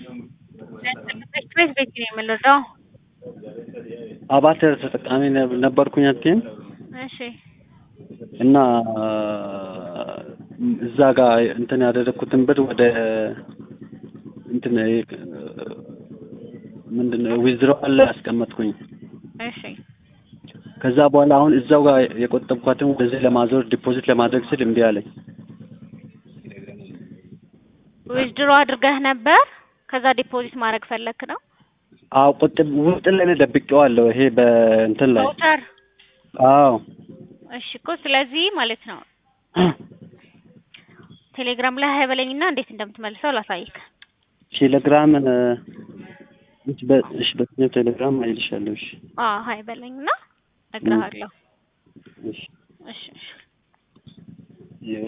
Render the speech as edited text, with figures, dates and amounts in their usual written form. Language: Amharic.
ቤት ቤት ነው የምንረዳው። አባተር ተጠቃሚ ነበርኩኝ አትይም? እሺ እና እዛ ጋር እንትን ያደረኩትን ብር ወደ እንትን ምንድነው ዊዝድሮዋል አስቀመጥኩኝ። እሺ ከዛ በኋላ አሁን እዛው ጋር የቆጠብኳትን ወደዚህ ለማዞር ዲፖዚት ለማድረግ ስል እምቢ አለኝ። ዊዝድሮ አድርገህ ነበር ከዛ ዲፖዚት ማድረግ ፈለክ ነው? አዎ ቁጥብ ውስጥ ላይ ነው ደብቄዋለሁ። ይሄ በእንትን ላይ ቫውቸር። አዎ እሺ እኮ ስለዚህ ማለት ነው ቴሌግራም ላይ ሀይ በለኝና እንዴት እንደምትመልሰው ላሳይክ። ቴሌግራም እሺ በቴሌግራም አይልሻለሁ። እሺ ሀይ በለኝና እነግርሃለሁ። እሺ እሺ